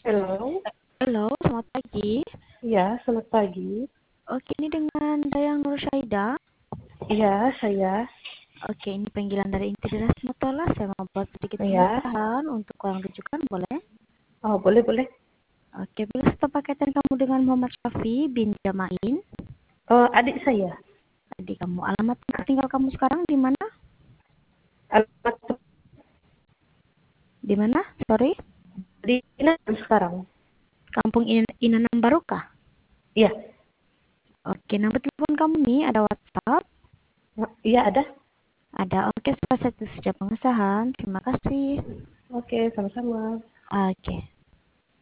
Halo, Halo, selamat pagi. iya selamat pagi. Oke, ini dengan Dayang Nur Syaida. Iya saya, Oke, ini panggilan dari Inti Dinas Mutola. Saya mau buat sedikit iya. pengesahan untuk uang rujukan, boleh? Oh boleh boleh. Oke, bila stop kaitan kamu dengan Muhammad Syafi bin Jamain, Oh adik saya. adik kamu. Alamat tempat tinggal kamu sekarang di mana? Alamat Di mana? Sorry, di Inam sekarang. Kampung Inanam Barukah? Iya, Oke, nomor telepon kamu nih ada WhatsApp? iya ada. Ada. Oke, sudah saya tulis saja pengesahan. Terima kasih. Oke sama-sama. Oke.